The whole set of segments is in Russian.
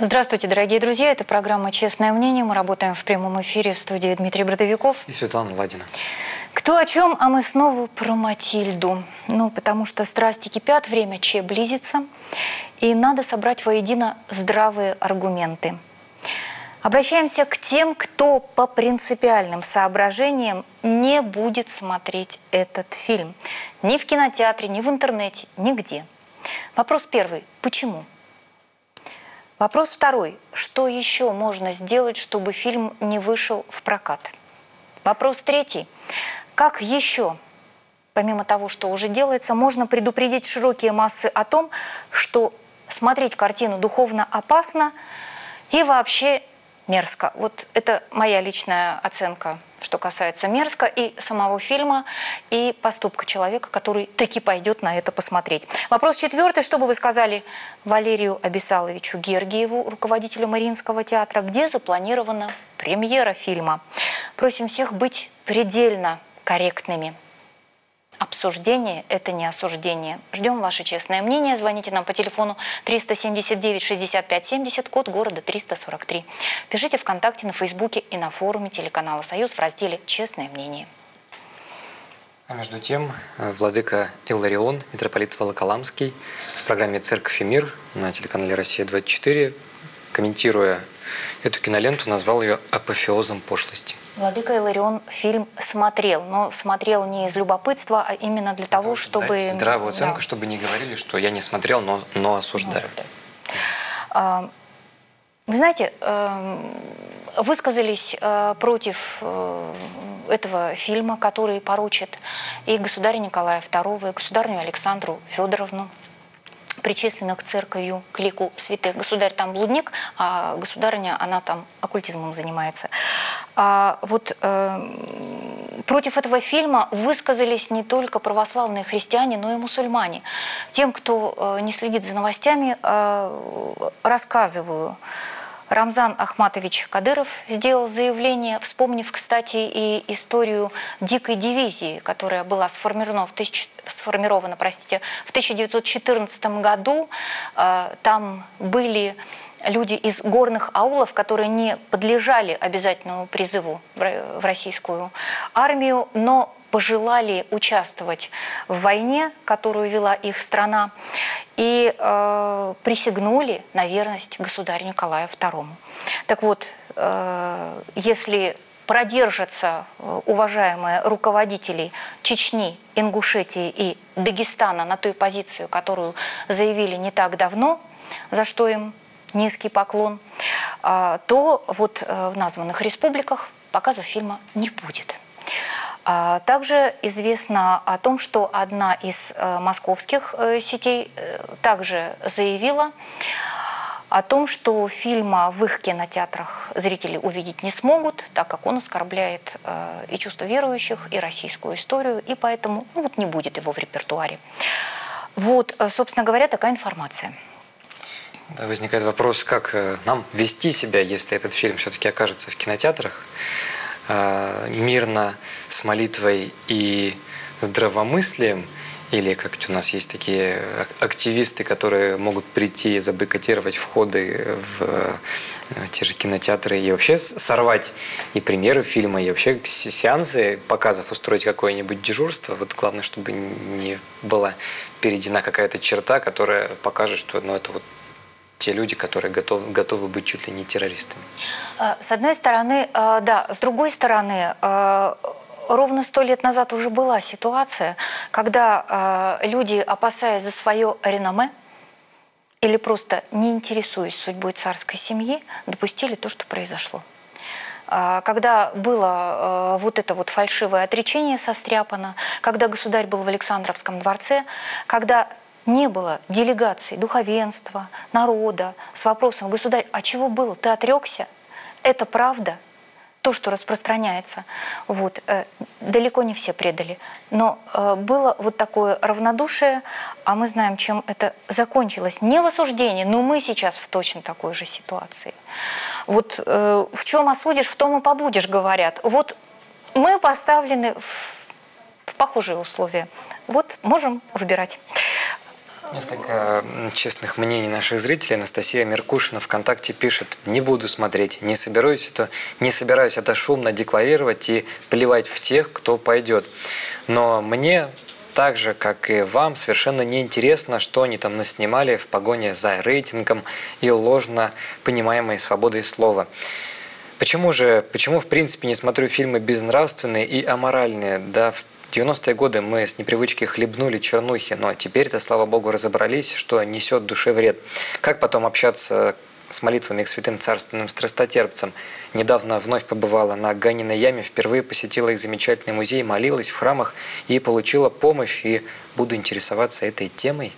Здравствуйте, дорогие друзья. Это программа «Честное мнение». Мы работаем в прямом эфире в студии Дмитрий Бродовиков и Светлана Ладина. Кто о чем, а мы снова про Матильду. Потому что страсти кипят, время Че близится, и надо собрать воедино здравые аргументы. Обращаемся к тем, кто по принципиальным соображениям не будет смотреть этот фильм. Ни в кинотеатре, ни в интернете, нигде. Вопрос первый. Почему? Вопрос второй. Что еще можно сделать, чтобы фильм не вышел в прокат? Вопрос третий. Как еще, помимо того, что уже делается, можно предупредить широкие массы о том, что смотреть картину духовно опасно и вообще мерзко? Вот это моя личная оценка, что касается мерзко и самого фильма, и поступка человека, который таки пойдет на это посмотреть. Вопрос четвертый. Что бы вы сказали Валерию Абисаловичу Гергиеву, руководителю Мариинского театра, где запланирована премьера фильма? Просим всех быть предельно корректными. Обсуждение – это не осуждение. Ждем ваше честное мнение. Звоните нам по телефону 379-65-70, код города 343. Пишите ВКонтакте, на Фейсбуке и на форуме телеканала «Союз» в разделе «Честное мнение». А между тем, владыка Илларион, митрополит Волоколамский, в программе «Церковь и мир» на телеканале «Россия-24», комментируя эту киноленту, назвал ее апофеозом пошлости. Владыка Илларион фильм смотрел, но смотрел не из любопытства, а именно для того, чтобы... Здравую оценку, да. Чтобы не говорили, что я не смотрел, но осуждаю. Вы знаете, высказались против этого фильма, который порочит и государя Николая II, и государыню Александру Федоровну, причисленных к церковью, к лику святых. Государь там блудник, а государыня, она там оккультизмом занимается. Против этого фильма высказались не только православные христиане, но и мусульмане. Тем, кто не следит за новостями, рассказываю. Рамзан Ахматович Кадыров сделал заявление, вспомнив, кстати, и историю дикой дивизии, которая была сформирована в 1914 году. Там были люди из горных аулов, которые не подлежали обязательному призыву в российскую армию, но пожелали участвовать в войне, которую вела их страна, и присягнули на верность государю Николаю II. Так вот, если продержатся уважаемые руководители Чечни, Ингушетии и Дагестана на той позиции, которую заявили не так давно, за что им низкий поклон, то вот в названных республиках показа фильма не будет. Также известно о том, что одна из московских сетей также заявила о том, что фильма в их кинотеатрах зрители увидеть не смогут, так как он оскорбляет и чувства верующих, и российскую историю, и поэтому не будет его в репертуаре. Вот, собственно говоря, такая информация. Да, возникает вопрос, как нам вести себя, если этот фильм все-таки окажется в кинотеатрах, мирно, с молитвой и здравомыслием, или как у нас есть такие активисты, которые могут прийти и забойкотировать входы в те же кинотеатры и вообще сорвать и премьеры фильма, и вообще сеансы показов, устроить какое-нибудь дежурство. Вот главное, чтобы не была перейдена какая-то черта, которая покажет, что это вот те люди, которые готовы быть чуть ли не террористами. С одной стороны, да. С другой стороны, ровно 100 лет назад уже была ситуация, когда люди, опасаясь за свое реноме или просто не интересуясь судьбой царской семьи, допустили то, что произошло. Когда было вот это вот фальшивое отречение состряпано, когда государь был в Александровском дворце, когда не было делегаций, духовенства, народа с вопросом: государь, а чего было? Ты отрекся? Это правда? То, что распространяется. Вот. Далеко не все предали. Но было вот такое равнодушие, а мы знаем, чем это закончилось. Не в осуждении, но мы сейчас в точно такой же ситуации. Вот в чем осудишь, в том и побудешь, говорят. Вот мы поставлены в похожие условия. Вот можем выбирать. Несколько честных мнений наших зрителей. Анастасия Меркушина ВКонтакте пишет: не буду смотреть, не собираюсь это шумно декларировать и плевать в тех, кто пойдет. Но мне, так же, как и вам, совершенно неинтересно, что они там наснимали в погоне за рейтингом и ложно понимаемой свободой слова. Почему в принципе не смотрю фильмы безнравственные и аморальные? Да, в 90-е годы мы с непривычки хлебнули чернухи, но теперь-то, слава богу, разобрались, что несет душе вред. Как потом общаться с молитвами к святым царственным страстотерпцам? Недавно вновь побывала на Ганиной яме, впервые посетила их замечательный музей, молилась в храмах и получила помощь, и буду интересоваться этой темой.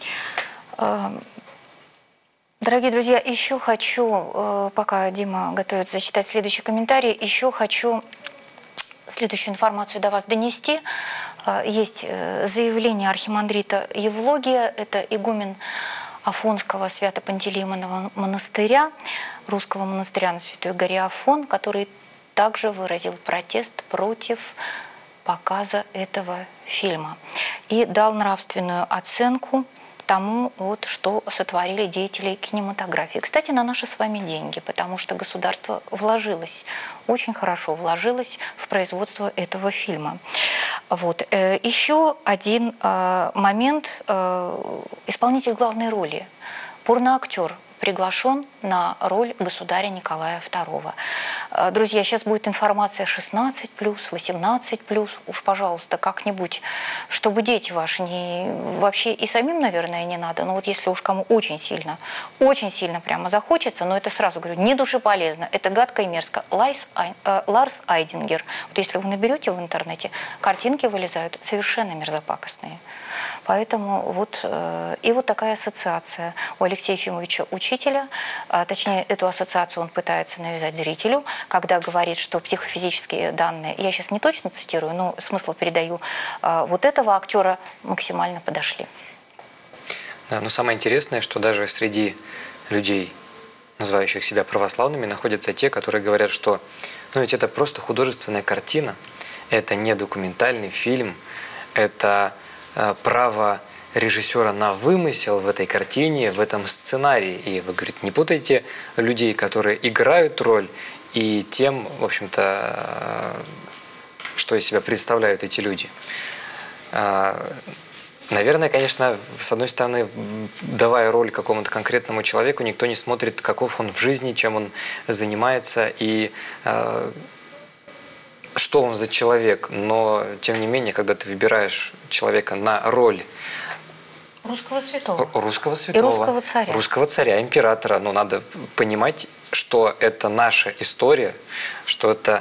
Дорогие друзья, еще хочу, пока Дима готовится зачитать следующий комментарий, еще хочу следующую информацию до вас донести. Есть заявление архимандрита Евлогия, это игумен Афонского Свято-Пантелеймонова монастыря, русского монастыря на Святой горе Афон, который также выразил протест против показа этого фильма и дал нравственную оценку тому, вот, что сотворили деятели кинематографии. Кстати, на наши с вами деньги, потому что государство вложилось, очень хорошо вложилось в производство этого фильма. Вот. Еще один момент. Исполнитель главной роли, порноактер, приглашен на роль государя Николая II. Друзья, сейчас будет информация 16+, 18+. Уж, пожалуйста, как-нибудь, чтобы дети ваши не... Вообще и самим, наверное, не надо. Но вот если уж кому очень сильно прямо захочется, но это сразу говорю, не душеполезно, это гадко и мерзко. Ларс Айдингер. Вот если вы наберете в интернете, картинки вылезают совершенно мерзопакостные. Поэтому вот и вот такая ассоциация у Алексея Ефимовича Учителя. Точнее, эту ассоциацию он пытается навязать зрителю, когда говорит, что психофизические данные, я сейчас не точно цитирую, но смысл передаю, вот этого актера максимально подошли. Да, но самое интересное, что даже среди людей, называющих себя православными, находятся те, которые говорят, что ну ведь это просто художественная картина, это не документальный фильм, это право режиссера на вымысел в этой картине, в этом сценарии. И вы, говорите, не путайте людей, которые играют роль, и тем, в общем-то, что из себя представляют эти люди. Наверное, конечно, с одной стороны, давая роль какому-то конкретному человеку, никто не смотрит, каков он в жизни, чем он занимается и что он за человек. Но, тем не менее, когда ты выбираешь человека на роль Русского святого. Русского святого. И русского царя. Русского царя, императора. Но надо понимать, что это наша история, что это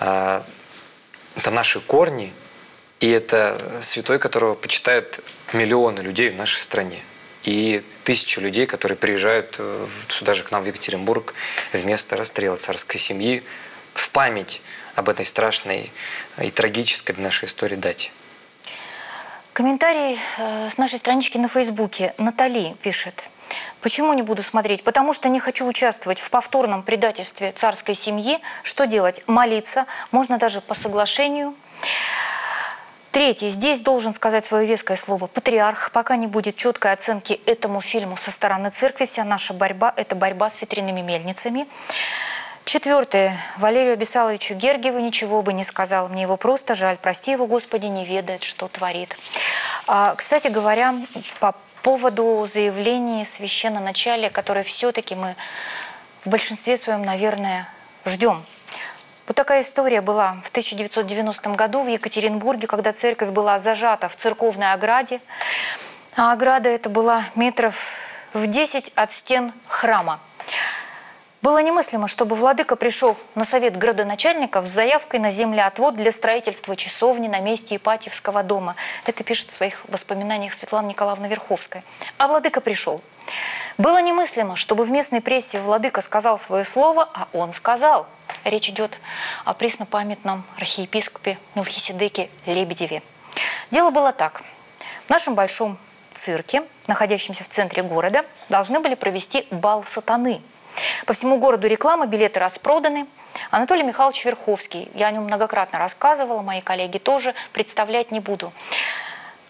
наши корни, и это святой, которого почитают миллионы людей в нашей стране. И тысячи людей, которые приезжают сюда же к нам в Екатеринбург вместо расстрела царской семьи в память об этой страшной и трагической для нашей истории дате. Комментарий с нашей странички на Фейсбуке. Натали пишет. Почему не буду смотреть? Потому что не хочу участвовать в повторном предательстве царской семьи. Что делать? Молиться. Можно даже по соглашению. Третье. Здесь должен сказать свое веское слово патриарх. Пока не будет четкой оценки этому фильму со стороны церкви, вся наша борьба – это борьба с ветряными мельницами. Четвертое. Валерию Абиссаловичу Гергиеву ничего бы не сказал. Мне его просто жаль. Прости его, Господи, не ведает, что творит. Кстати говоря, по поводу заявлений священноначалия, которое все-таки мы в большинстве своем, наверное, ждем. Вот такая история была в 1990 году в Екатеринбурге, когда церковь была зажата в церковной ограде. А ограда эта была метров в 10 от стен храма. Было немыслимо, чтобы владыка пришел на совет градоначальников с заявкой на землеотвод для строительства часовни на месте Ипатьевского дома. Это пишет в своих воспоминаниях Светлана Николаевна Верховская. А владыка пришел. Было немыслимо, чтобы в местной прессе владыка сказал свое слово, а он сказал. Речь идет о преснопамятном архиепископе Мелхиседеке Лебедеве. Дело было так. В нашем большом цирке, находящемся в центре города, должны были провести бал сатаны. По всему городу реклама, билеты распроданы. Анатолий Михайлович Верховский, я о нем многократно рассказывала, мои коллеги тоже, представлять не буду.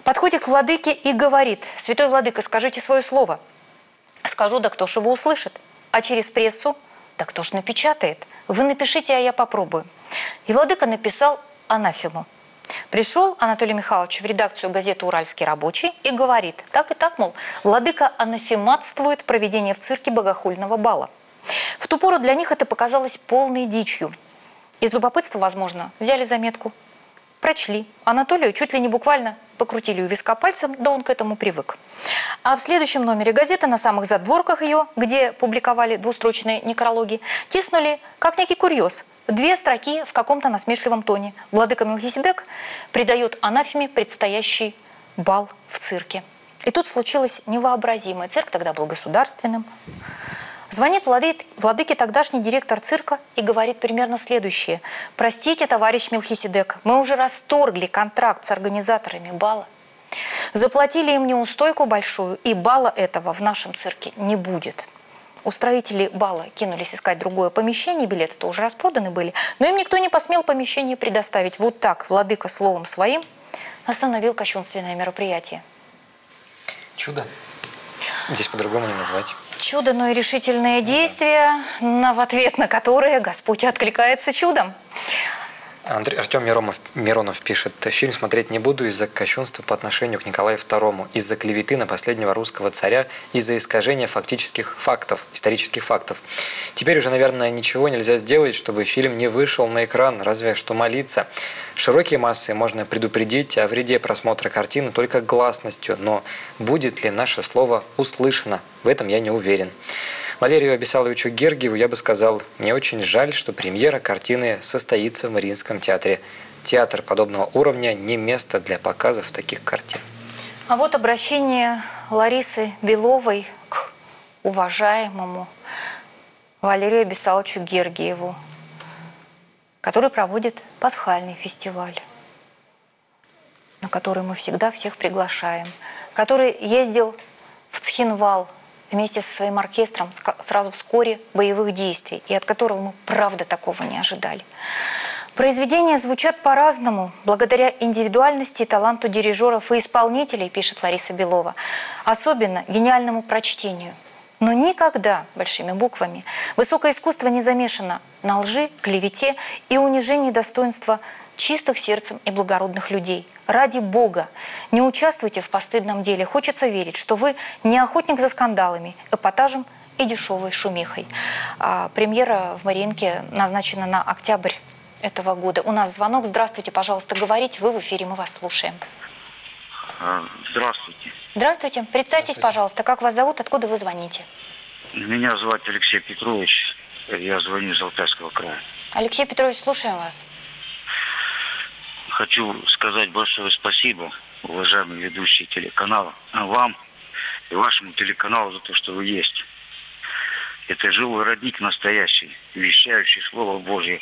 Подходит к владыке и говорит: «Святой владыка, скажите свое слово». Скажу, да кто ж его услышит? А через прессу? Да кто ж напечатает? Вы напишите, а я попробую. И владыка написал анафему. Пришел Анатолий Михайлович в редакцию газеты «Уральский рабочий» и говорит: так и так, мол, владыка анафематствует проведение в цирке богохульного бала. В ту пору для них это показалось полной дичью. Из любопытства, возможно, взяли заметку, прочли. Анатолию чуть ли не буквально покрутили у виска пальцем, да он к этому привык. А в следующем номере газеты, на самых задворках ее, где публиковали двустрочные некрологи, тиснули, как некий курьез, 2 строки в каком-то насмешливом тоне. Владыка Мелхиседек придает анафеме предстоящий бал в цирке. И тут случилось невообразимое. Цирк тогда был государственным. Звонит владыке тогдашний директор цирка и говорит примерно следующее: «Простите, товарищ Мелхиседек, мы уже расторгли контракт с организаторами бала. Заплатили им неустойку большую, и бала этого в нашем цирке не будет». Устроители бала кинулись искать другое помещение, билеты-то уже распроданы были, но им никто не посмел помещение предоставить. Вот так владыка словом своим остановил кощунственное мероприятие. Чудо. Здесь по-другому не назвать. Чудо, но и решительное действие, в ответ на которое Господь откликается чудом. Артем Миронов пишет: фильм смотреть не буду из-за кощунства по отношению к Николаю II, из-за клеветы на последнего русского царя, из-за искажения фактических фактов, исторических фактов. Теперь уже, наверное, ничего нельзя сделать, чтобы фильм не вышел на экран, разве что молиться. Широкие массы можно предупредить о вреде просмотра картины только гласностью, но будет ли наше слово услышано? В этом я не уверен. Валерию Абисаловичу Гергиеву я бы сказал: мне очень жаль, что премьера картины состоится в Мариинском театре. Театр подобного уровня не место для показов таких картин. А вот обращение Ларисы Беловой к уважаемому Валерию Абисаловичу Гергиеву, который проводит пасхальный фестиваль, на который мы всегда всех приглашаем, который ездил в Цхинвал вместе со своим оркестром сразу вскоре боевых действий, и от которого мы, правда, такого не ожидали. Произведения звучат по-разному, благодаря индивидуальности и таланту дирижеров и исполнителей, пишет Лариса Белова, особенно гениальному прочтению. Но никогда, большими буквами, высокое искусство не замешано на лжи, клевете и унижении достоинства чистых сердцем и благородных людей. Ради Бога, не участвуйте в постыдном деле. Хочется верить, что вы не охотник за скандалами, эпатажем и дешевой шумихой. Премьера в Мариинке назначена на октябрь этого года. У нас звонок. Здравствуйте, пожалуйста, говорите. Вы в эфире, мы вас слушаем. Здравствуйте. Здравствуйте. Представьтесь, пожалуйста, как вас зовут, откуда вы звоните? Меня зовут Алексей Петрович. Я звоню из Алтайского края. Алексей Петрович, слушаем вас. Хочу сказать большое спасибо, уважаемые ведущие телеканала, вам и вашему телеканалу за то, что вы есть. Это живой родник настоящий, вещающий Слово Божье.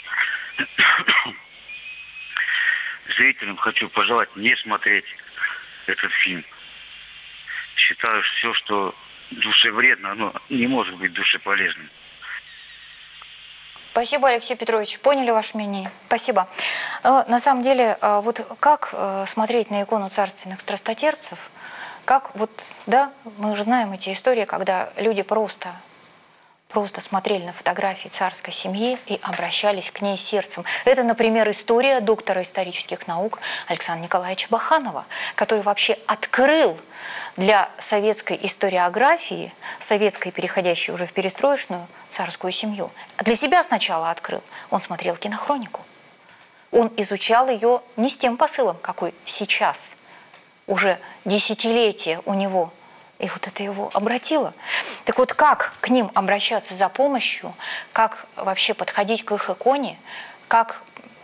Зрителям хочу пожелать не смотреть этот фильм. Считаю, что все, что душе вредно, оно не может быть душе полезным. Спасибо, Алексей Петрович. Поняли ваше мнение. Спасибо. На самом деле, вот как смотреть на икону царственных страстотерпцев, как вот, да, мы уже знаем эти истории, когда люди просто смотрели на фотографии царской семьи и обращались к ней сердцем. Это, например, история доктора исторических наук Александра Николаевича Баханова, который вообще открыл для советской историографии, советской, переходящей уже в перестроечную, царскую семью. Для себя сначала открыл. Он смотрел кинохронику. Он изучал ее не с тем посылом, какой сейчас. Уже десятилетия у него. И вот это его обратило. Так вот, как к ним обращаться за помощью, как вообще подходить к их иконе, как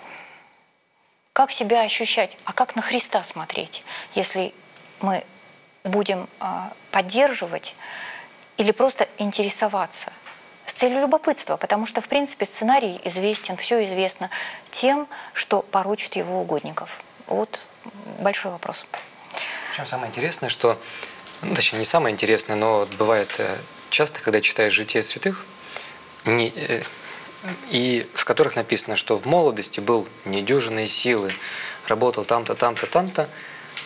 себя ощущать, а как на Христа смотреть, если мы будем поддерживать или просто интересоваться с целью любопытства, потому что, в принципе, сценарий известен, все известно тем, что порочит его угодников. Вот большой вопрос. Причем самое интересное, что точнее, не самое интересное, но бывает часто, когда читаешь «Житие святых», и в которых написано, что в молодости был недюжинной силы, работал там-то, там-то, там-то,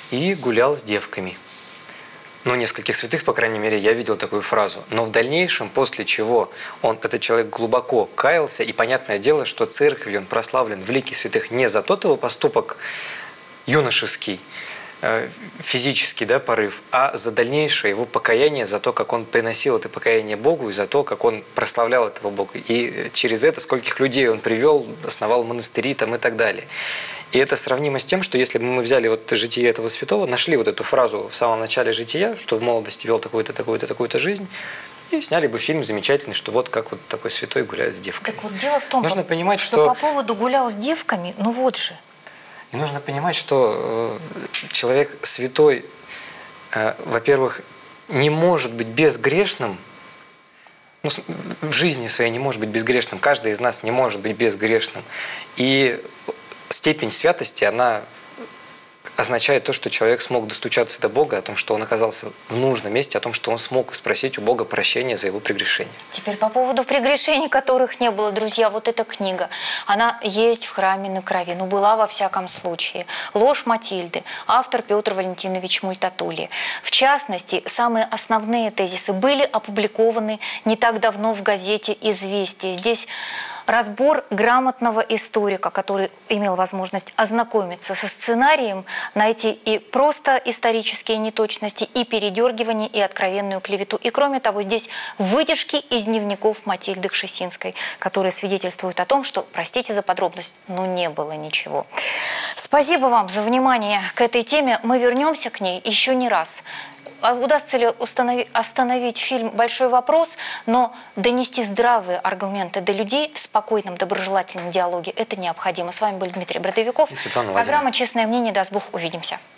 и гулял с девками. Ну, нескольких святых, по крайней мере, я видел такую фразу. Но в дальнейшем, после чего этот человек глубоко каялся, и понятное дело, что церковью он прославлен в лике святых не за тот его поступок юношеский, физический, да, порыв, а за дальнейшее его покаяние, за то, как он приносил это покаяние Богу, и за то, как он прославлял этого Бога. И через это скольких людей он привел, основал монастыри там, и так далее. И это сравнимо с тем, что если бы мы взяли вот житие этого святого, нашли вот эту фразу в самом начале жития, что в молодости вел такую-то, такую-то, такую-то жизнь, и сняли бы фильм замечательный, что вот как вот такой святой гуляет с девками. Так вот дело в том, нужно понимать, что по поводу гулял с девками, ну вот же. И нужно понимать, что человек святой, во-первых, не может быть безгрешным, ну, в жизни своей не может быть безгрешным, каждый из нас не может быть безгрешным. И степень святости, она означает то, что человек смог достучаться до Бога, о том, что он оказался в нужном месте, о том, что он смог спросить у Бога прощения за его прегрешения. Теперь по поводу прегрешений, которых не было, друзья, вот эта книга, она есть в храме на крови, ну была во всяком случае. «Ложь Матильды», автор Петр Валентинович Мультатули. В частности, самые основные тезисы были опубликованы не так давно в газете «Известия». Здесь разбор грамотного историка, который имел возможность ознакомиться со сценарием, найти и просто исторические неточности, и передергивание, и откровенную клевету. И кроме того, здесь выдержки из дневников Матильды Кшесинской, которые свидетельствуют о том, что, простите за подробность, но не было ничего. Спасибо вам за внимание к этой теме. Мы вернемся к ней еще не раз. Удастся ли остановить фильм «Большой вопрос», но донести здравые аргументы до людей в спокойном, доброжелательном диалоге – это необходимо. С вами был Дмитрий Бродовиков. И Светлана Лазина. Программа «Честное мнение». Даст Бог, увидимся.